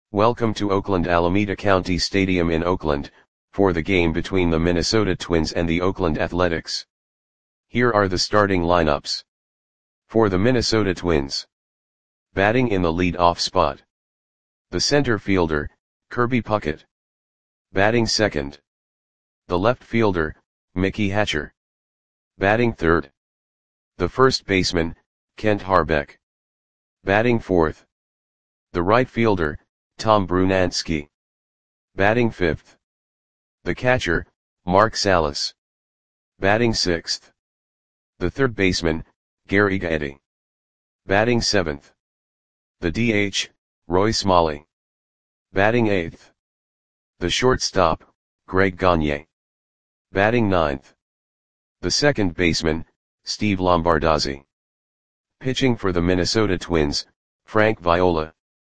Welcome to Oakland Alameda County Stadium in Oakland, for the game between the Minnesota Twins and the Oakland Athletics. Here are the starting lineups. For the Minnesota Twins. Batting in the lead-off spot. The center fielder, Kirby Puckett. Batting second. The left fielder, Mickey Hatcher. Batting third. The first baseman, Kent Hrbek. Batting fourth. The right fielder, Tom Brunansky. Batting fifth. The catcher, Mark Salas. Batting sixth. The third baseman, Gary Gaetti. Batting seventh. The DH, Roy Smalley. Batting eighth. The shortstop, Greg Gagne. Batting ninth. The second baseman, Steve Lombardozzi. Pitching for the Minnesota Twins, Frank Viola.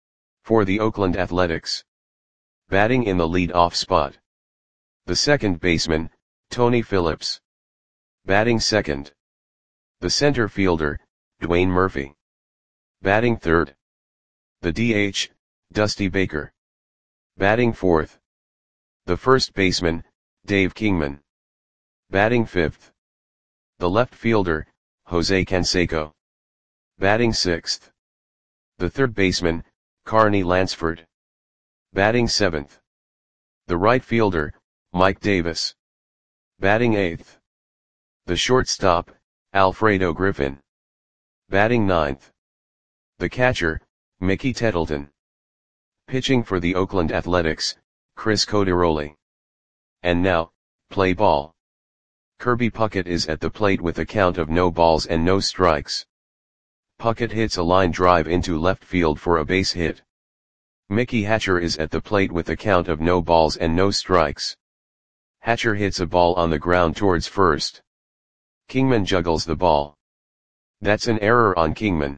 For the Oakland Athletics. Batting in the lead-off spot. The second baseman, Tony Phillips. Batting second. The center fielder, Dwayne Murphy. Batting third. The DH, Dusty Baker. Batting fourth. The first baseman, Dave Kingman. Batting fifth. The left fielder, Jose Canseco. Batting sixth. The third baseman, Carney Lansford. Batting seventh. The right fielder, Mike Davis. Batting eighth. The shortstop, Alfredo Griffin. Batting ninth. The catcher, Mickey Tettleton. Pitching for the Oakland Athletics, Chris Coderoli. And now, play ball. Kirby Puckett is at the plate with a count of no balls and no strikes. Puckett hits a line drive into left field for a base hit. Mickey Hatcher is at the plate with a count of no balls and no strikes. Hatcher hits a ball on the ground towards first. Kingman juggles the ball. That's an error on Kingman.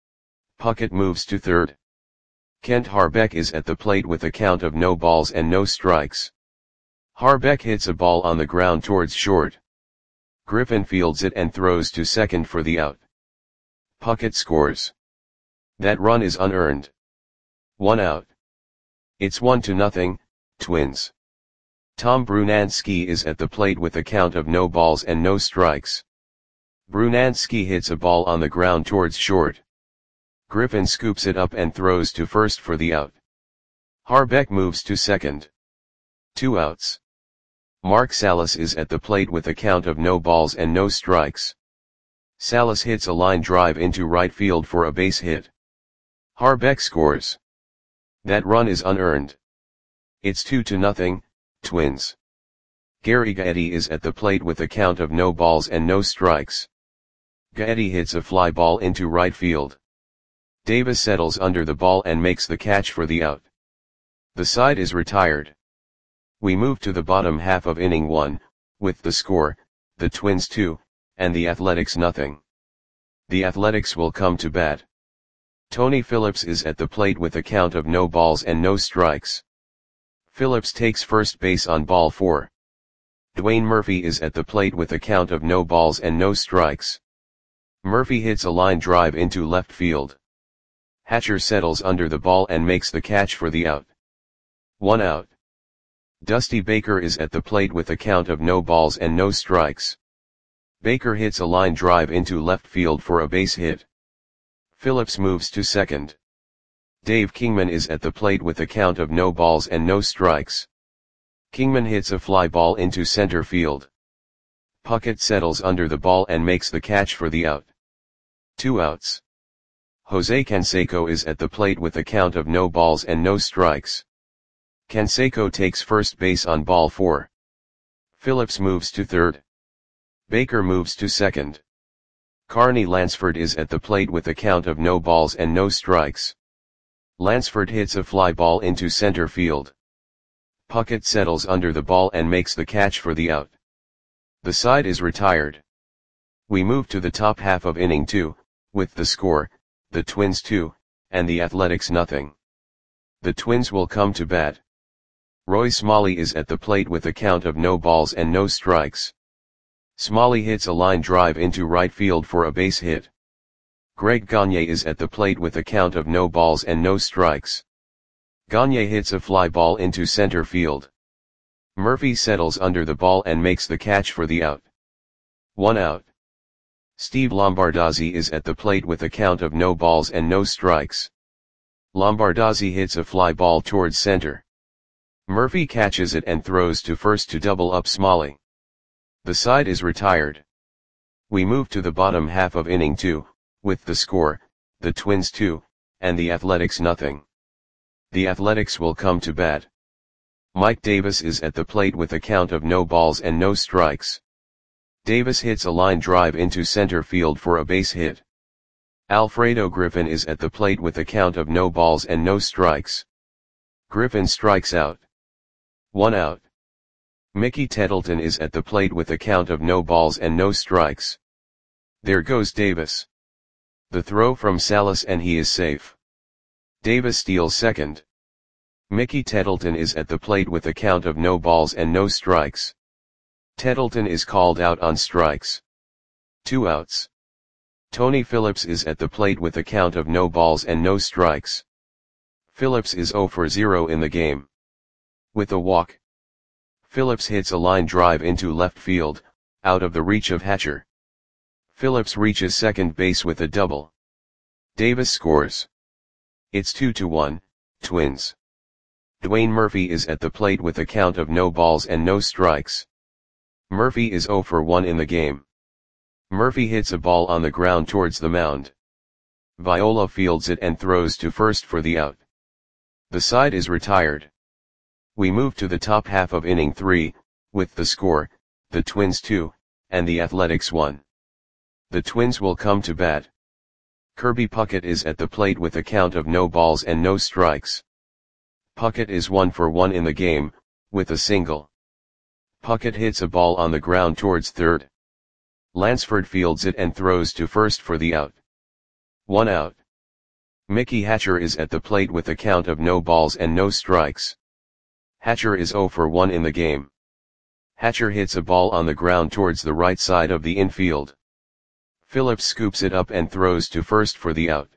Puckett moves to third. Kent Hrbek is at the plate with a count of no balls and no strikes. Hrbek hits a ball on the ground towards short. Griffin fields it and throws to second for the out. Puckett scores. That run is unearned. 1 out. It's 1-0, Twins. Tom Brunansky is at the plate with a count of no balls and no strikes. Brunansky hits a ball on the ground towards short. Griffin scoops it up and throws to first for the out. Hrbek moves to second. 2 outs. Mark Salas is at the plate with a count of no balls and no strikes. Salas hits a line drive into right field for a base hit. Hrbek scores. That run is unearned. It's 2-0, Twins. Gary Gaetti is at the plate with a count of no balls and no strikes. Gaetti hits a fly ball into right field. Davis settles under the ball and makes the catch for the out. The side is retired. We move to the bottom half of inning 1, with the score, the Twins 2, and the Athletics 0. The Athletics will come to bat. Tony Phillips is at the plate with a count of no balls and no strikes. Phillips takes first base on ball 4. Dwayne Murphy is at the plate with a count of no balls and no strikes. Murphy hits a line drive into left field. Hatcher settles under the ball and makes the catch for the out. 1 out. Dusty Baker is at the plate with a count of no balls and no strikes. Baker hits a line drive into left field for a base hit. Phillips moves to second. Dave Kingman is at the plate with a count of no balls and no strikes. Kingman hits a fly ball into center field. Puckett settles under the ball and makes the catch for the out. 2 outs. Jose Canseco is at the plate with a count of no balls and no strikes. Canseco takes first base on ball 4. Phillips moves to third. Baker moves to second. Carney Lansford is at the plate with a count of no balls and no strikes. Lansford hits a fly ball into center field. Puckett settles under the ball and makes the catch for the out. The side is retired. We move to the top half of inning 2, with the score, the Twins 2, and the Athletics 0. The Twins will come to bat. Roy Smalley is at the plate with a count of no balls and no strikes. Smalley hits a line drive into right field for a base hit. Greg Gagne is at the plate with a count of no balls and no strikes. Gagne hits a fly ball into center field. Murphy settles under the ball and makes the catch for the out. 1 out. Steve Lombardozzi is at the plate with a count of no balls and no strikes. Lombardozzi hits a fly ball towards center. Murphy catches it and throws to first to double up Smalley. The side is retired. We move to the bottom half of inning 2, with the score, the Twins 2, and the Athletics nothing. The Athletics will come to bat. Mike Davis is at the plate with a count of no balls and no strikes. Davis hits a line drive into center field for a base hit. Alfredo Griffin is at the plate with a count of no balls and no strikes. Griffin strikes out. 1 out. Mickey Tettleton is at the plate with a count of no balls and no strikes. There goes Davis. The throw from Salas and he is safe. Davis steals second. Mickey Tettleton is at the plate with a count of no balls and no strikes. Tettleton is called out on strikes. 2 outs. Tony Phillips is at the plate with a count of no balls and no strikes. Phillips is 0 for 0 in the game. With a walk. Phillips hits a line drive into left field, out of the reach of Hatcher. Phillips reaches second base with a double. Davis scores. It's 2-1, Twins. Dwayne Murphy is at the plate with a count of no balls and no strikes. Murphy is 0 for 1 in the game. Murphy hits a ball on the ground towards the mound. Viola fields it and throws to first for the out. The side is retired. We move to the top half of inning 3, with the score, the Twins 2, and the Athletics 1. The Twins will come to bat. Kirby Puckett is at the plate with a count of no balls and no strikes. Puckett is 1 for 1 in the game, with a single. Puckett hits a ball on the ground towards third. Lansford fields it and throws to first for the out. 1 out. Mickey Hatcher is at the plate with a count of no balls and no strikes. Hatcher is 0 for 1 in the game. Hatcher hits a ball on the ground towards the right side of the infield. Phillips scoops it up and throws to first for the out.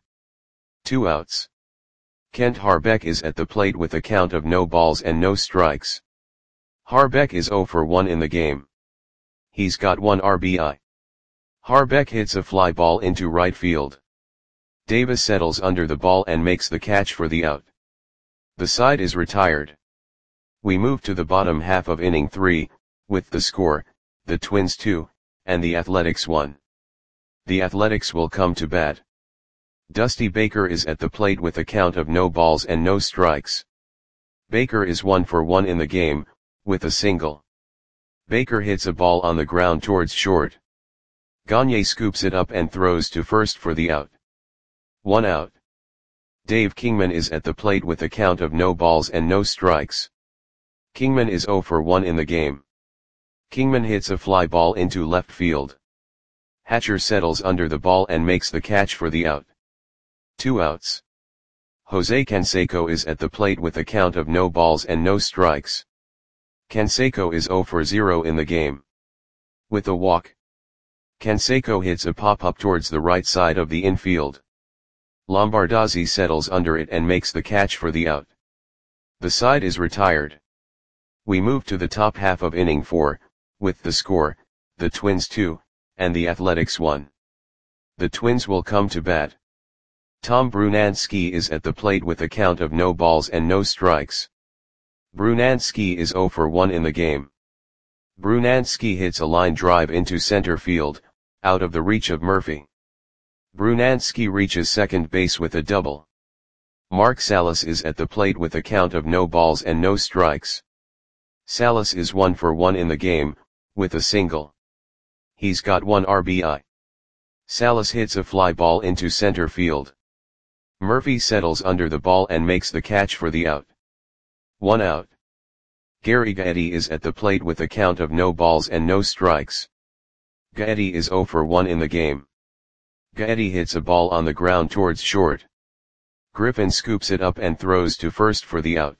2 outs. Kent Harbeck is at the plate with a count of no balls and no strikes. Harbeck is 0 for 1 in the game. He's got 1 RBI. Harbeck hits a fly ball into right field. Davis settles under the ball and makes the catch for the out. The side is retired. We move to the bottom half of inning 3, with the score, the Twins 2, and the Athletics 1. The Athletics will come to bat. Dusty Baker is at the plate with a count of no balls and no strikes. Baker is 1 for 1 in the game, with a single. Baker hits a ball on the ground towards short. Gagne scoops it up and throws to first for the out. 1 out. Dave Kingman is at the plate with a count of no balls and no strikes. Kingman is 0 for 1 in the game. Kingman hits a fly ball into left field. Hatcher settles under the ball and makes the catch for the out. 2 outs. Jose Canseco is at the plate with a count of no balls and no strikes. Canseco is 0 for 0 in the game. With a walk. Canseco hits a pop-up towards the right side of the infield. Lombardozzi settles under it and makes the catch for the out. The side is retired. We move to the top half of inning 4, with the score, the Twins 2, and the Athletics 1. The Twins will come to bat. Tom Brunansky is at the plate with a count of no balls and no strikes. Brunansky is 0 for 1 in the game. Brunansky hits a line drive into center field, out of the reach of Murphy. Brunansky reaches second base with a double. Mark Salas is at the plate with a count of no balls and no strikes. Salas is 1 for 1 in the game, with a single. He's got 1 RBI. Salas hits a fly ball into center field. Murphy settles under the ball and makes the catch for the out. 1 out. Gary Gaetti is at the plate with a count of no balls and no strikes. Gaetti is 0 for 1 in the game. Gaetti hits a ball on the ground towards short. Griffin scoops it up and throws to first for the out.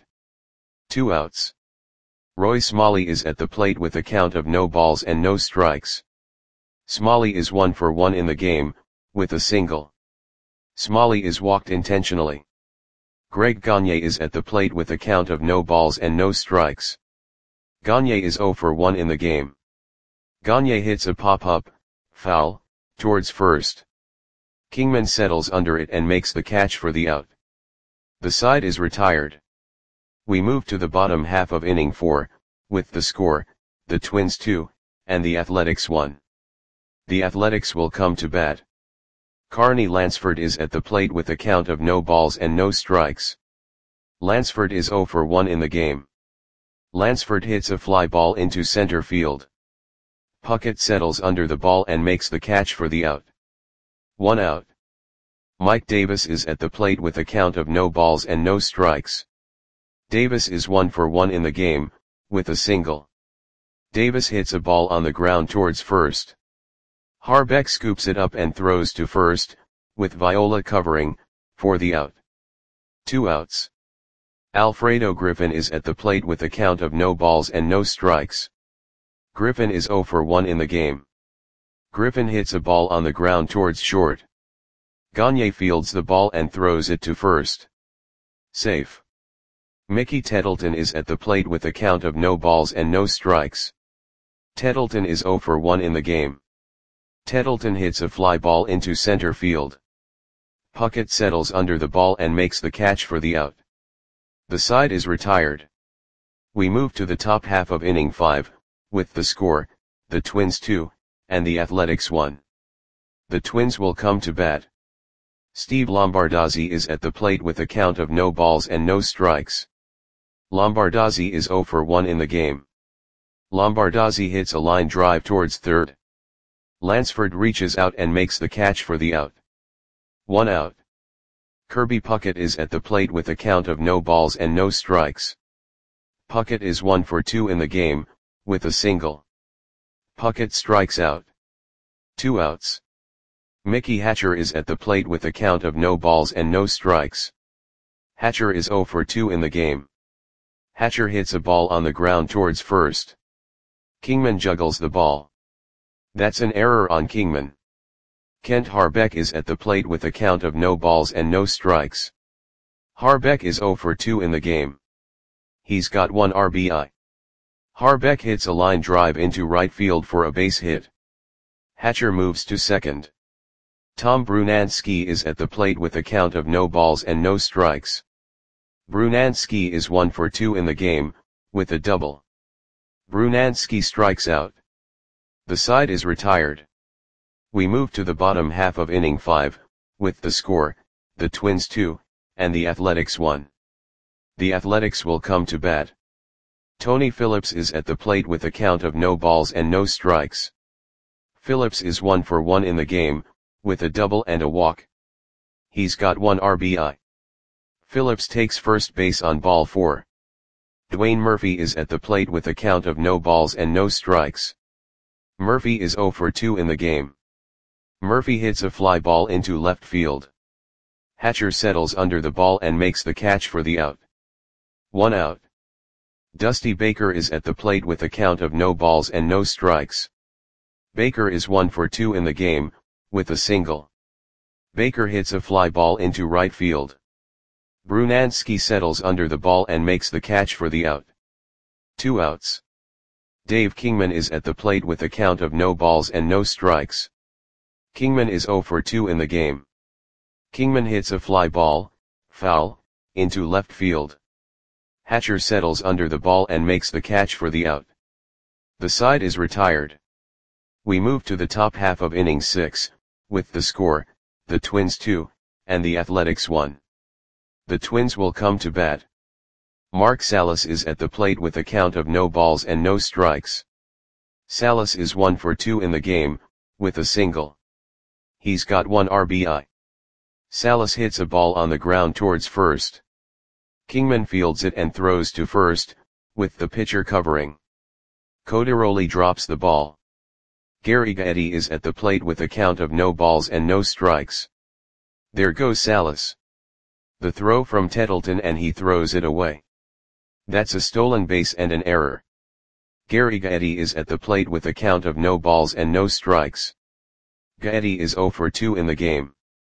2 outs. Roy Smalley is at the plate with a count of no balls and no strikes. Smalley is 1 for 1 in the game, with a single. Smalley is walked intentionally. Greg Gagne is at the plate with a count of no balls and no strikes. Gagne is 0 for 1 in the game. Gagne hits a pop-up, foul, towards first. Kingman settles under it and makes the catch for the out. The side is retired. We move to the bottom half of inning 4, with the score, the Twins 2, and the Athletics 1. The Athletics will come to bat. Carney Lansford is at the plate with a count of no balls and no strikes. Lansford is 0 for 1 in the game. Lansford hits a fly ball into center field. Puckett settles under the ball and makes the catch for the out. 1 out. Mike Davis is at the plate with a count of no balls and no strikes. Davis is 1 for 1 in the game, with a single. Davis hits a ball on the ground towards first. Harbeck scoops it up and throws to first, with Viola covering, for the out. 2 outs. Alfredo Griffin is at the plate with a count of no balls and no strikes. Griffin is 0 for 1 in the game. Griffin hits a ball on the ground towards short. Gagne fields the ball and throws it to first. Safe. Mickey Tettleton is at the plate with a count of no balls and no strikes. Tettleton is 0 for 1 in the game. Tettleton hits a fly ball into center field. Puckett settles under the ball and makes the catch for the out. The side is retired. We move to the top half of inning 5, with the score, the Twins 2, and the Athletics 1. The Twins will come to bat. Steve Lombardozzi is at the plate with a count of no balls and no strikes. Lombardozzi is 0 for 1 in the game. Lombardozzi hits a line drive towards third. Lansford reaches out and makes the catch for the out. 1 out. Kirby Puckett is at the plate with a count of no balls and no strikes. Puckett is 1 for 2 in the game, with a single. Puckett strikes out. 2 outs. Mickey Hatcher is at the plate with a count of no balls and no strikes. Hatcher is 0 for 2 in the game. Hatcher hits a ball on the ground towards first. Kingman juggles the ball. That's an error on Kingman. Kent Harbeck is at the plate with a count of no balls and no strikes. Harbeck is 0 for 2 in the game. He's got 1 RBI. Harbeck hits a line drive into right field for a base hit. Hatcher moves to second. Tom Brunansky is at the plate with a count of no balls and no strikes. Brunansky is 1 for 2 in the game, with a double. Brunansky strikes out. The side is retired. We move to the bottom half of inning 5, with the score, the Twins 2, and the Athletics 1. The Athletics will come to bat. Tony Phillips is at the plate with a count of no balls and no strikes. Phillips is 1 for 1 in the game, with a double and a walk. He's got 1 RBI. Phillips takes first base on ball 4. Dwayne Murphy is at the plate with a count of no balls and no strikes. Murphy is 0 for 2 in the game. Murphy hits a fly ball into left field. Hatcher settles under the ball and makes the catch for the out. 1 out. Dusty Baker is at the plate with a count of no balls and no strikes. Baker is 1 for 2 in the game, with a single. Baker hits a fly ball into right field. Brunansky settles under the ball and makes the catch for the out. 2 outs. Dave Kingman is at the plate with a count of no balls and no strikes. Kingman is 0 for 2 in the game. Kingman hits a fly ball, foul, into left field. Hatcher settles under the ball and makes the catch for the out. The side is retired. We move to the top half of inning 6, with the score, the Twins 2, and the Athletics 1. The Twins will come to bat. Mark Salas is at the plate with a count of no balls and no strikes. Salas is 1 for 2 in the game, with a single. He's got 1 RBI. Salas hits a ball on the ground towards first. Kingman fields it and throws to first, with the pitcher covering. Codaroli drops the ball. Gary Gaetti is at the plate with a count of no balls and no strikes. There goes Salas. The throw from Tettleton and he throws it away. That's a stolen base and an error. Gary Gaetti is at the plate with a count of no balls and no strikes. Gaetti is 0 for 2 in the game.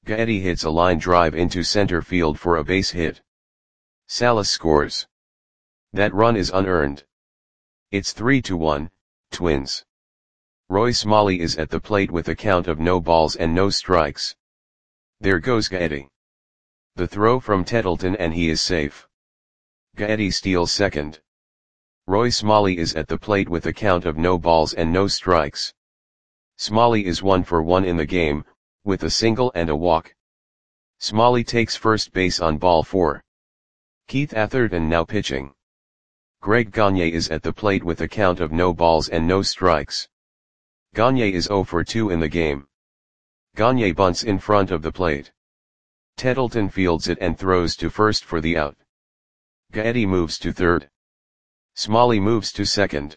Gaetti hits a line drive into center field for a base hit. Salas scores. That run is unearned. It's 3-1, Twins. Roy Smalley is at the plate with a count of no balls and no strikes. There goes Gaetti. The throw from Tettleton and he is safe. Gaetti steals second. Roy Smalley is at the plate with a count of no balls and no strikes. Smalley is 1 for 1 in the game, with a single and a walk. Smalley takes first base on ball 4. Keith Atherton now pitching. Greg Gagne is at the plate with a count of no balls and no strikes. Gagne is 0 for 2 in the game. Gagne bunts in front of the plate. Tettleton fields it and throws to first for the out. Gaetti moves to third. Smalley moves to second.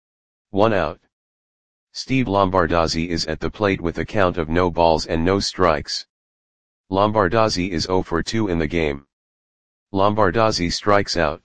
1 out. Steve Lombardozzi is at the plate with a count of no balls and no strikes. Lombardozzi is 0 for 2 in the game. Lombardozzi strikes out.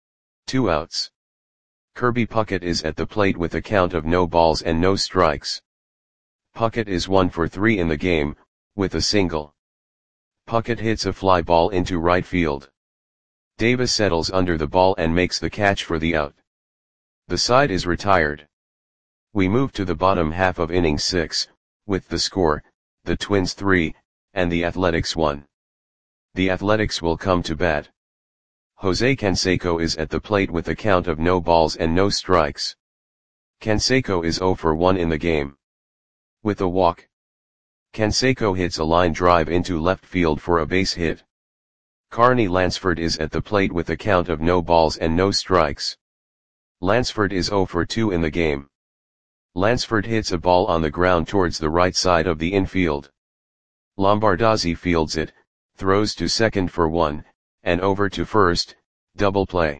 2 outs. Kirby Puckett is at the plate with a count of no balls and no strikes. Puckett is 1 for 3 in the game, with a single. Puckett hits a fly ball into right field. Davis settles under the ball and makes the catch for the out. The side is retired. We move to the bottom half of inning 6, with the score, the Twins 3, and the Athletics 1. The Athletics will come to bat. Jose Canseco is at the plate with a count of no balls and no strikes. Canseco is 0 for 1 in the game. With a walk. Canseco hits a line drive into left field for a base hit. Carney Lansford is at the plate with a count of no balls and no strikes. Lansford is 0 for 2 in the game. Lansford hits a ball on the ground towards the right side of the infield. Lombardozzi fields it, throws to second for 1, and over to first, double play.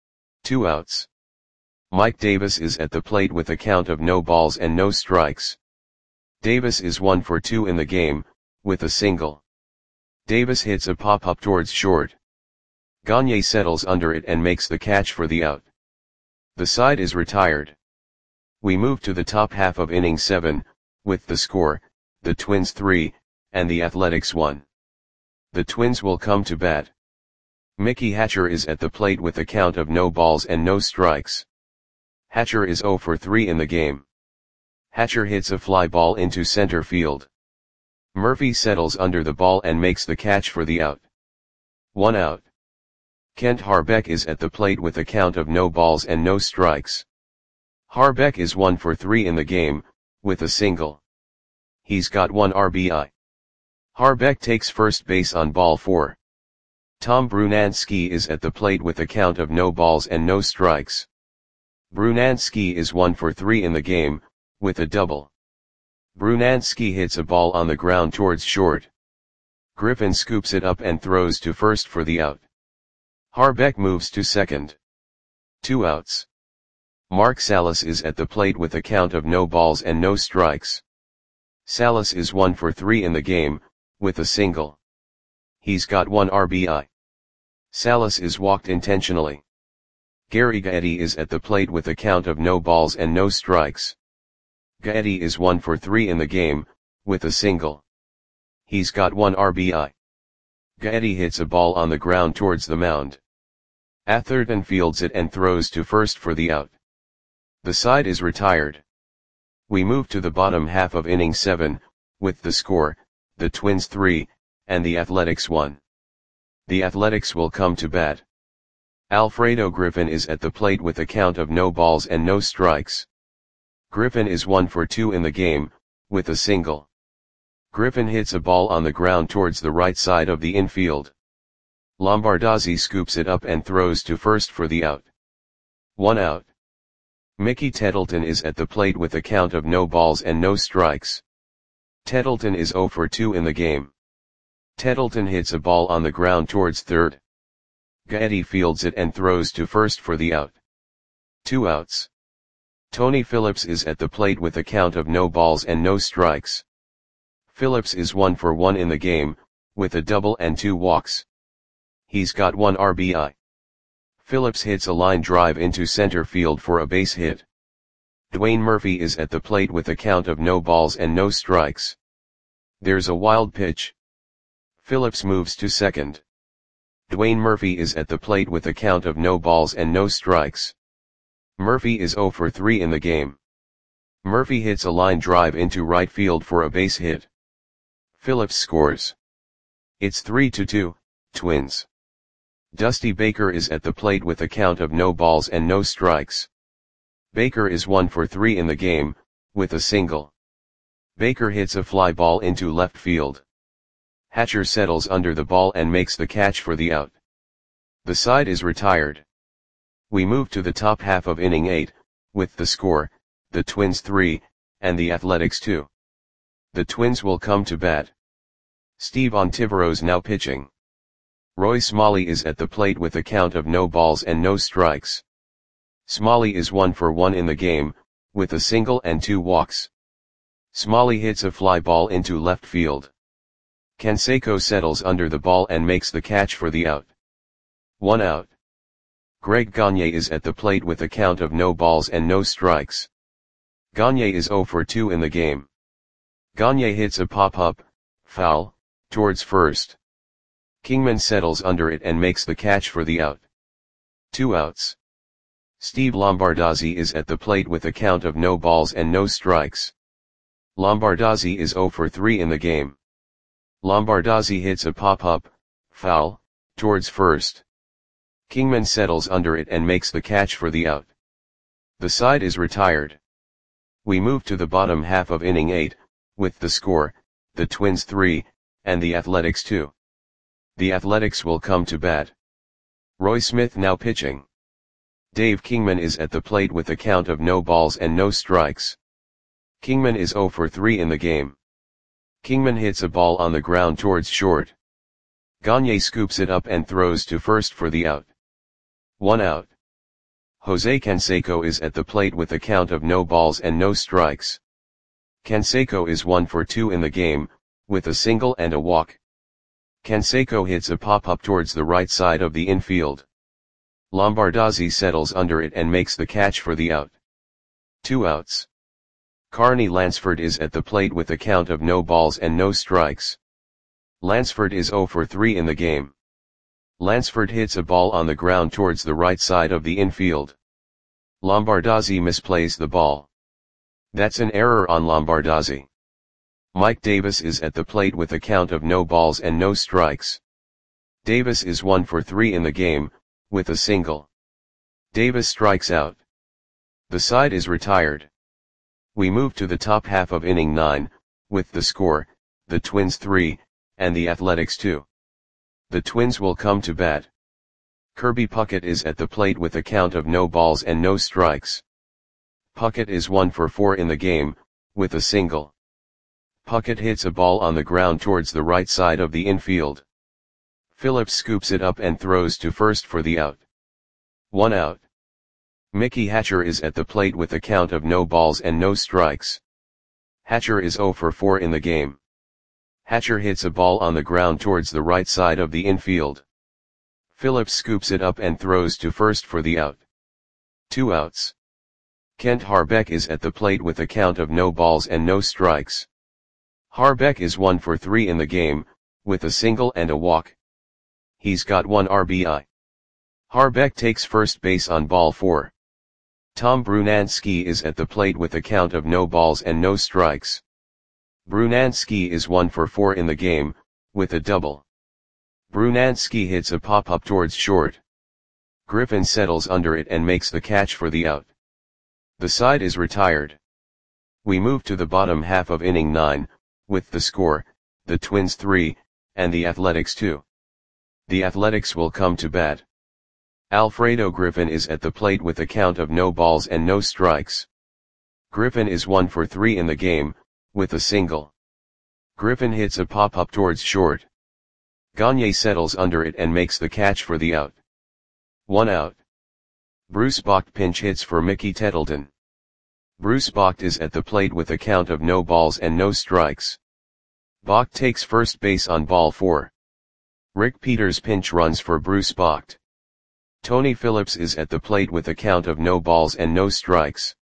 2 outs. Mike Davis is at the plate with a count of no balls and no strikes. Davis is 1 for 2 in the game, with a single. Davis hits a pop-up towards short. Gagne settles under it and makes the catch for the out. The side is retired. We move to the top half of inning 7, with the score, the Twins 3, and the Athletics 1. The Twins will come to bat. Mickey Hatcher is at the plate with a count of no balls and no strikes. Hatcher is 0 for 3 in the game. Hatcher hits a fly ball into center field. Murphy settles under the ball and makes the catch for the out. 1 out. Kent Harbeck is at the plate with a count of no balls and no strikes. Harbeck is 1 for 3 in the game, with a single. He's got 1 RBI. Harbeck takes first base on ball 4. Tom Brunansky is at the plate with a count of no balls and no strikes. Brunansky is 1 for 3 in the game, with a double. Brunansky hits a ball on the ground towards short. Griffin scoops it up and throws to first for the out. Harbeck moves to second. 2 outs. Mark Salas is at the plate with a count of no balls and no strikes. Salas is 1 for 3 in the game, with a single. He's got 1 RBI. Salas is walked intentionally. Gary Gaetti is at the plate with a count of no balls and no strikes. Gaetti is 1 for 3 in the game, with a single. He's got 1 RBI. Gaetti hits a ball on the ground towards the mound. Atherton fields it and throws to first for the out. The side is retired. We move to the bottom half of inning 7, with the score, the Twins 3, and the Athletics 1. The Athletics will come to bat. Alfredo Griffin is at the plate with a count of no balls and no strikes. Griffin is 1 for 2 in the game, with a single. Griffin hits a ball on the ground towards the right side of the infield. Lombardozzi scoops it up and throws to first for the out. 1 out. Mickey Tettleton is at the plate with a count of no balls and no strikes. Tettleton is 0 for 2 in the game. Tettleton hits a ball on the ground towards third. Gaetti fields it and throws to first for the out. 2 outs. Tony Phillips is at the plate with a count of no balls and no strikes. Phillips is 1 for 1 in the game, with a double and 2 walks. He's got 1 RBI. Phillips hits a line drive into center field for a base hit. Dwayne Murphy is at the plate with a count of no balls and no strikes. There's a wild pitch. Phillips moves to second. Dwayne Murphy is at the plate with a count of no balls and no strikes. Murphy is 0 for 3 in the game. Murphy hits a line drive into right field for a base hit. Phillips scores. It's 3-2, Twins. Dusty Baker is at the plate with a count of no balls and no strikes. Baker is 1 for 3 in the game, with a single. Baker hits a fly ball into left field. Hatcher settles under the ball and makes the catch for the out. The side is retired. We move to the top half of inning 8, with the score, the Twins 3, and the Athletics 2. The Twins will come to bat. Steve Ontiveros now pitching. Roy Smalley is at the plate with a count of no balls and no strikes. Smalley is 1 for 1 in the game, with a single and 2 walks. Smalley hits a fly ball into left field. Canseco settles under the ball and makes the catch for the out. 1 out. Greg Gagne is at the plate with a count of no balls and no strikes. Gagne is 0 for 2 in the game. Gagne hits a pop-up, foul, towards first. Kingman settles under it and makes the catch for the out. 2 outs. Steve Lombardozzi is at the plate with a count of no balls and no strikes. Lombardozzi is 0 for 3 in the game. Lombardozzi hits a pop-up, foul, towards first. Kingman settles under it and makes the catch for the out. The side is retired. We move to the bottom half of inning 8, with the score, the Twins 3, and the Athletics 2. The Athletics will come to bat. Roy Smith now pitching. Dave Kingman is at the plate with a count of no balls and no strikes. Kingman is 0 for 3 in the game. Kingman hits a ball on the ground towards short. Gagne scoops it up and throws to first for the out. 1 out. Jose Canseco is at the plate with a count of no balls and no strikes. Canseco is 1 for 2 in the game, with a single and a walk. Canseco hits a pop-up towards the right side of the infield. Lombardozzi settles under it and makes the catch for the out. 2 outs. Carney Lansford is at the plate with a count of no balls and no strikes. Lansford is 0 for 3 in the game. Lansford hits a ball on the ground towards the right side of the infield. Lombardozzi misplays the ball. That's an error on Lombardozzi. Mike Davis is at the plate with a count of no balls and no strikes. Davis is 1 for 3 in the game, with a single. Davis strikes out. The side is retired. We move to the top half of inning 9, with the score, the Twins 3, and the Athletics 2. The Twins will come to bat. Kirby Puckett is at the plate with a count of no balls and no strikes. Puckett is 1 for 4 in the game, with a single. Puckett hits a ball on the ground towards the right side of the infield. Phillips scoops it up and throws to first for the out. 1 out. Mickey Hatcher is at the plate with a count of no balls and no strikes. Hatcher is 0 for 4 in the game. Hatcher hits a ball on the ground towards the right side of the infield. Phillips scoops it up and throws to first for the out. 2 outs. Kent Harbeck is at the plate with a count of no balls and no strikes. Harbeck is 1 for 3 in the game, with a single and a walk. He's got 1 RBI. Harbeck takes first base on ball 4. Tom Brunansky is at the plate with a count of no balls and no strikes. Brunansky is 1 for 4 in the game, with a double. Brunansky hits a pop-up towards short. Griffin settles under it and makes the catch for the out. The side is retired. We move to the bottom half of inning 9, with the score, the Twins 3, and the Athletics 2. The Athletics will come to bat. Alfredo Griffin is at the plate with a count of no balls and no strikes. Griffin is 1 for 3 in the game, with a single. Griffin hits a pop-up towards short. Gagne settles under it and makes the catch for the out. 1 out. Bruce Bocht pinch hits for Mickey Tettleton. Bruce Bocht is at the plate with a count of no balls and no strikes. Bocht takes first base on ball 4. Rick Peters pinch runs for Bruce Bocht. Tony Phillips is at the plate with a count of no balls and no strikes.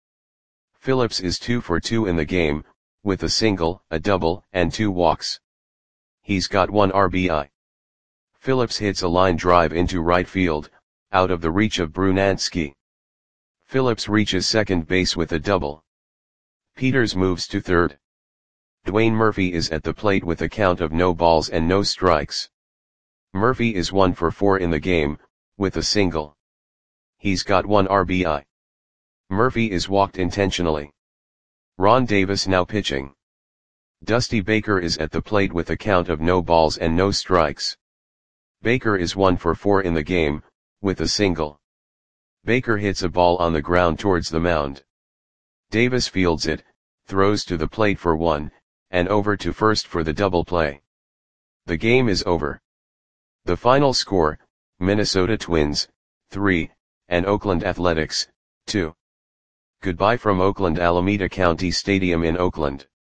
Phillips is 2 for 2 in the game, with a single, a double, and 2 walks. He's got 1 RBI. Phillips hits a line drive into right field, out of the reach of Brunansky. Phillips reaches second base with a double. Peters moves to third. Dwayne Murphy is at the plate with a count of no balls and no strikes. Murphy is 1 for 4 in the game, with a single. He's got 1 RBI. Murphy is walked intentionally. Ron Davis now pitching. Dusty Baker is at the plate with a count of no balls and no strikes. Baker is 1 for 4 in the game, with a single. Baker hits a ball on the ground towards the mound. Davis fields it, throws to the plate for 1, and over to first for the double play. The game is over. The final score, Minnesota Twins, 3, and Oakland Athletics, 2. Goodbye from Oakland Alameda County Stadium in Oakland.